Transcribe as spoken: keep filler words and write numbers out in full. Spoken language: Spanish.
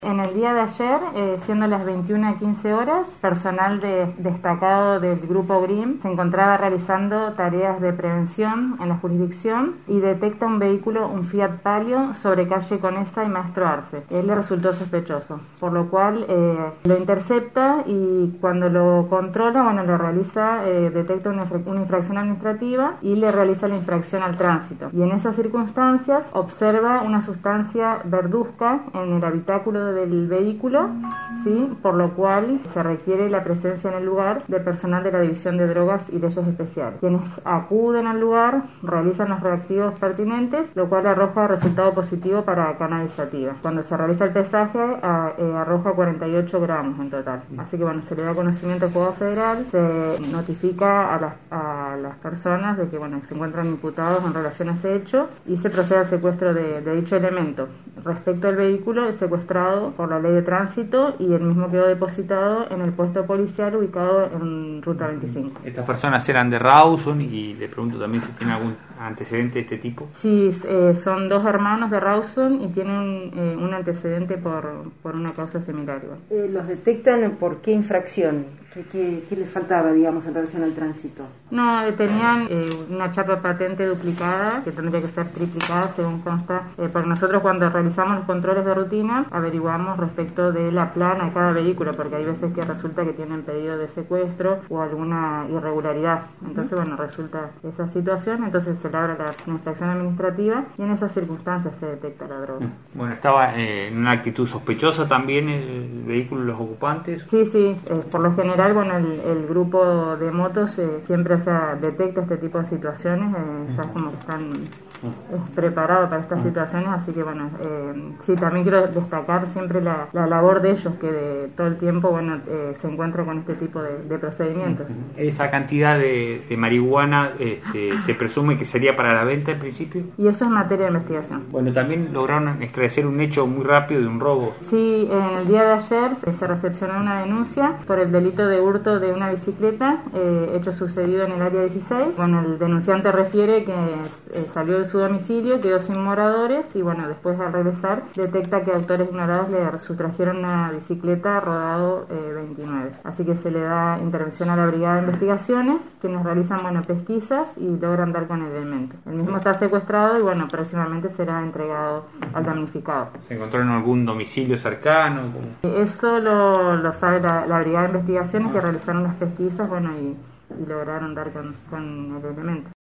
En el día de ayer, eh, siendo las veintiuna a quince horas, personal de, destacado del Grupo Grimm se encontraba realizando tareas de prevención en la jurisdicción y detecta un vehículo, un Fiat Palio, sobre calle Conesa y Maestro Arce. Él le resultó sospechoso, por lo cual eh, lo intercepta y cuando lo controla, bueno, le realiza, eh, detecta una, una infracción administrativa y le realiza la infracción al tránsito. Y en esas circunstancias observa una sustancia verduzca en el habitáculo del vehículo, ¿sí? Por lo cual se requiere la presencia en el lugar de personal de la División de Drogas y Leyes Especiales, quienes acuden al lugar, realizan los reactivos pertinentes, lo cual arroja resultado positivo para cannabis sativa. Cuando se realiza el pesaje, a, eh, arroja cuarenta y ocho gramos en total. Así que bueno, se le da conocimiento al Juzgado Federal, se notifica a las, a las personas de que bueno, se encuentran imputados en relación a ese hecho y se procede al secuestro de, de dicho elemento. Respecto al vehículo, es secuestrado por la ley de tránsito y el mismo quedó depositado en el puesto policial ubicado en Ruta veinticinco. Estas personas eran de Rawson y le pregunto también si tiene algún antecedente de este tipo. Sí, eh, son dos hermanos de Rawson y tienen eh, un antecedente por, por una causa similar. Eh, ¿Los detectan por qué infracción? ¿Qué, qué, qué les faltaba, digamos, en relación al tránsito? No, tenían eh, una chapa patente duplicada que tendría que ser triplicada según consta, eh, porque nosotros cuando realizamos los controles de rutina averiguamos respecto de la plana de cada vehículo, porque hay veces que resulta que tienen pedido de secuestro o alguna irregularidad. Entonces, bueno, resulta esa situación, entonces se le abre la, la infracción administrativa y en esas circunstancias se detecta la droga. Bueno, ¿estaba eh, en una actitud sospechosa también el vehículo y los ocupantes? Sí, sí, eh, por lo general, bueno, el, el grupo de motos eh, siempre se detecta este tipo de situaciones, eh, ya es como que están eh, preparados para estas situaciones, así que bueno, eh, sí, también quiero destacar siempre la, la labor de ellos, que de todo el tiempo, bueno, eh, se encuentran con este tipo de, de procedimientos. ¿Esa cantidad de, de marihuana este, se presume que sería para la venta en principio? Y eso es materia de investigación. Bueno, también lograron esclarecer un hecho muy rápido de un robo. Sí, en el día de ayer se recepcionó una denuncia por el delito de hurto de una bicicleta, eh, hecho sucedido en el área dieciséis. Bueno, el denunciante refiere que eh, salió de su domicilio, quedó sin moradores y bueno, después al regresar detecta que autores ignorados le sustrajeron una bicicleta rodado eh, veintinueve. Así que se le da intervención a la Brigada de Investigaciones, quienes realizan bueno, pesquisas y logran dar con el elemento. El mismo está secuestrado y bueno, próximamente será entregado al damnificado. ¿Se encontró en algún domicilio cercano? Eso lo, lo sabe la, la Brigada de Investigaciones, que realizaron las pesquisas, bueno, y, y lograron dar con, con el elemento.